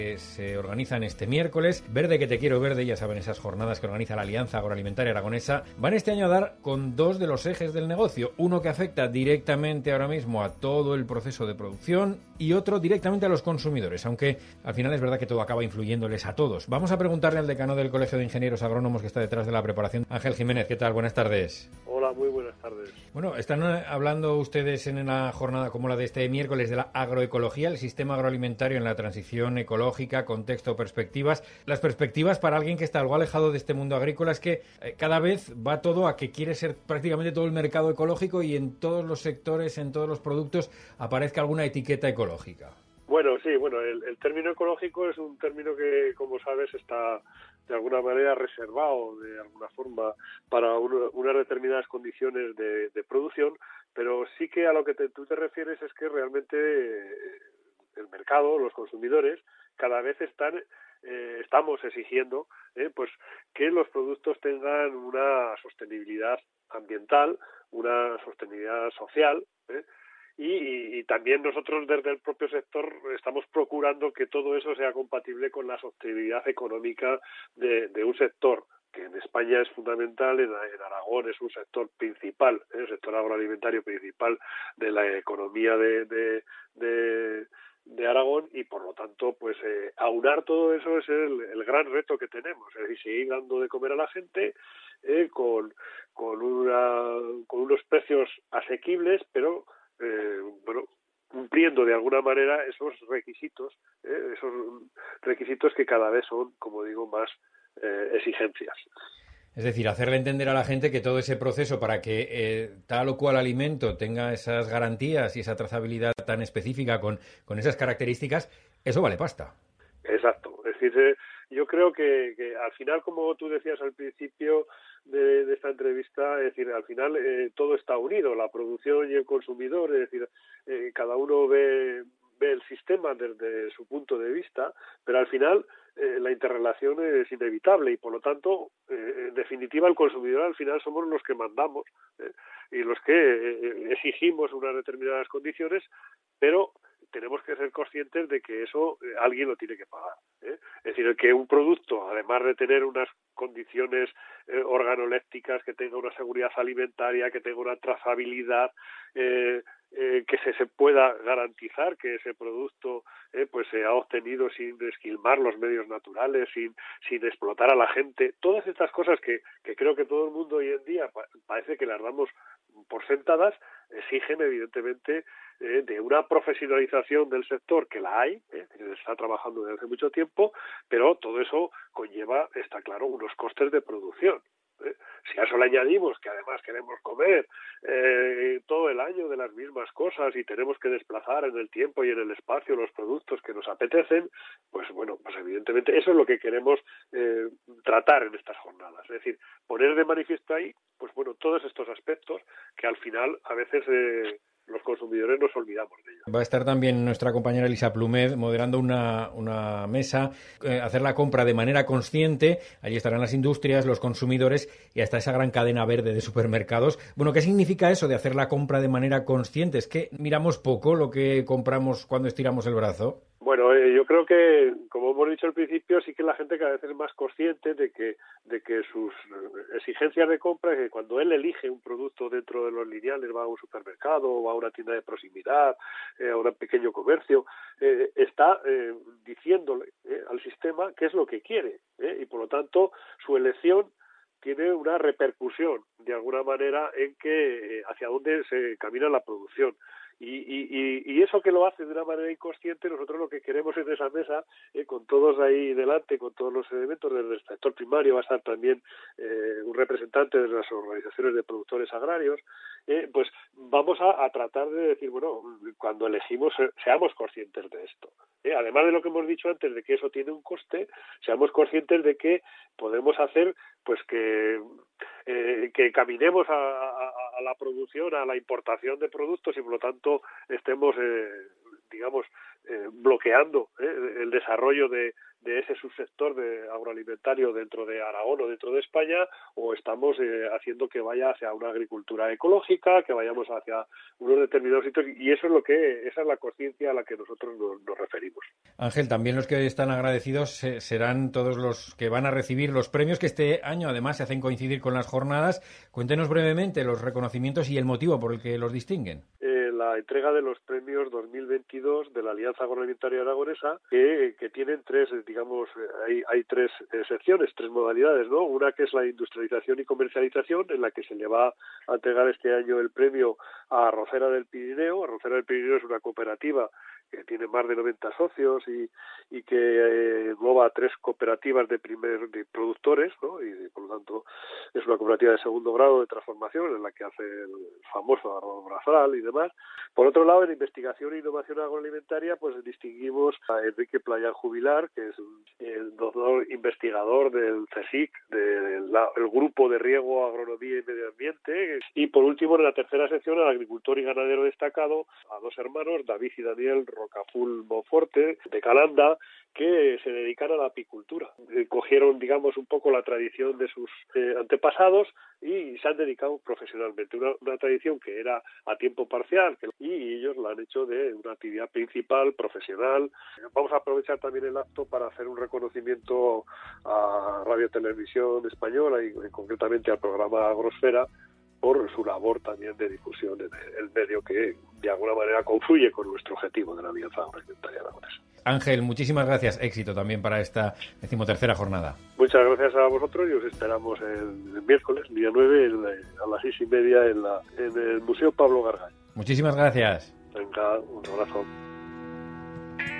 se organizan este miércoles. Verde que te quiero verde, ya saben, esas jornadas que organiza la Alianza Agroalimentaria Aragonesa, van este año a dar con dos de los ejes del negocio. Uno que afecta directamente ahora mismo a todo el proceso de producción y otro directamente a los consumidores, aunque al final es verdad que todo acaba influyéndoles a todos. Vamos a preguntarle al decano del Colegio de Ingenieros Agrónomos que está detrás de la preparación, Ángel Jiménez. ¿Qué tal? Buenas tardes. Hola, muy buenas tardes. Bueno, están hablando ustedes en una jornada como la de este miércoles de la agroecología, el sistema agroalimentario en la transición ecológica, contexto, perspectivas. Las perspectivas para alguien que está algo alejado de este mundo agrícola es que cada vez va todo a que quiere ser prácticamente todo el mercado ecológico y en todos los sectores, en todos los productos, aparezca alguna etiqueta ecológica. Bueno, sí, el término ecológico es un término que, como sabes, está de alguna manera reservado de alguna forma para unas determinadas condiciones de producción, pero sí que a lo que tú te refieres es que realmente el mercado, los consumidores, cada vez estamos exigiendo pues que los productos tengan una sostenibilidad ambiental, una sostenibilidad social, y también nosotros desde el propio sector estamos procurando que todo eso sea compatible con la sostenibilidad económica de un sector que en España es fundamental, en Aragón es un sector principal, el sector agroalimentario principal de la economía de Aragón, y por lo tanto pues aunar todo eso es el gran reto que tenemos, es decir, seguir dando de comer a la gente con unos precios asequibles, pero cumpliendo de alguna manera esos requisitos que cada vez son, como digo, más exigencias. Es decir, hacerle entender a la gente que todo ese proceso para que tal o cual alimento tenga esas garantías y esa trazabilidad tan específica con esas características, eso vale pasta. Exacto. Es decir, yo creo que al final, como tú decías al principio de esta entrevista, es decir, al final todo está unido, la producción y el consumidor, es decir, cada uno ve el sistema desde su punto de vista, pero al final la interrelación es inevitable y por lo tanto, en definitiva, el consumidor al final somos los que mandamos y los que exigimos unas determinadas condiciones, pero tenemos que ser conscientes de que eso alguien lo tiene que pagar. Es decir, que un producto, además de tener unas condiciones organolépticas, que tenga una seguridad alimentaria, que tenga una trazabilidad, que se pueda garantizar que ese producto pues se ha obtenido sin esquilmar los medios naturales, sin explotar a la gente. Todas estas cosas que creo que todo el mundo hoy en día parece que las damos por sentadas, exigen evidentemente de una profesionalización del sector, que la hay, se está trabajando desde hace mucho tiempo, pero todo eso conlleva, está claro, unos costes de producción. Si a eso le añadimos que además queremos comer todo el año de las mismas cosas y tenemos que desplazar en el tiempo y en el espacio los productos que nos apetecen, pues bueno, pues evidentemente eso es lo que queremos tratar en estas jornadas. Es decir, poner de manifiesto ahí, pues bueno, todos estos aspectos que al final a veces los consumidores nos olvidamos de ello. Va a estar también nuestra compañera Elisa Plumed moderando una mesa, hacer la compra de manera consciente. Allí estarán las industrias, los consumidores y hasta esa gran cadena verde de supermercados. Bueno, ¿qué significa eso de hacer la compra de manera consciente? ¿Es que miramos poco lo que compramos cuando estiramos el brazo? Bueno, yo creo que, como hemos dicho al principio, sí que la gente cada vez es más consciente de que sus exigencias de compra, que cuando él elige un producto dentro de los lineales, va a un supermercado o va a una tienda de proximidad, a un pequeño comercio, está diciéndole al sistema qué es lo que quiere, y por lo tanto su elección tiene una repercusión de alguna manera en que hacia dónde se camina la producción. Y eso que lo hace de una manera inconsciente, nosotros lo que queremos en esa mesa, con todos ahí delante, con todos los elementos desde el sector primario, va a estar también un representante de las organizaciones de productores agrarios, pues vamos a tratar de decir, bueno, cuando elegimos, seamos conscientes de esto. Además de lo que hemos dicho antes, de que eso tiene un coste, seamos conscientes de que podemos hacer pues que caminemos a la producción, a la importación de productos y por lo tanto estemos digamos bloqueando el desarrollo de ese subsector agroalimentario dentro de Aragón o dentro de España, o estamos haciendo que vaya hacia una agricultura ecológica, que vayamos hacia unos determinados sitios, y esa es la conciencia a la que nosotros nos referimos. Ángel, también los que están agradecidos serán todos los que van a recibir los premios que este año además se hacen coincidir con las jornadas. Cuéntenos brevemente los reconocimientos y el motivo por el que los distinguen. La entrega de los premios 2022 de la Alianza Agroalimentaria Aragonesa, que tienen tres, digamos, hay tres secciones, tres modalidades, ¿no? Una que es la industrialización y comercialización, en la que se le va a entregar este año el premio a Arrocera del Pirineo. Arrocera del Pirineo es una cooperativa que tiene más de 90 socios y que engloba 3 cooperativas de productores, ¿no? Y por lo tanto es una cooperativa de segundo grado de transformación en la que hace el famoso arroz brazal y demás. Por otro lado, en investigación e innovación agroalimentaria, pues distinguimos a Enrique Playán Jubilar, que es el doctor investigador del CSIC, del Grupo de Riego, Agronomía y Medio Ambiente. Y por último, en la tercera sección, al agricultor y ganadero destacado, a 2 hermanos, David y Daniel Rocaful Monforte, de Calanda, que se dedican a la apicultura. Cogieron, digamos, un poco la tradición de sus antepasados y se han dedicado profesionalmente. Una tradición que era a tiempo parcial y ellos la han hecho de una actividad principal, profesional. Vamos a aprovechar también el acto para hacer un reconocimiento a Radio Televisión Española y concretamente al programa Agrosfera por su labor también de difusión en el medio que de alguna manera confluye con nuestro objetivo de la Alianza Agroalimentaria Aragonesa. Ángel, muchísimas gracias. Éxito también para esta 13ª jornada. Muchas gracias a vosotros y os esperamos el miércoles, día 9, a las 6:30 en el Museo Pablo Gargall. Muchísimas gracias. Venga, un abrazo.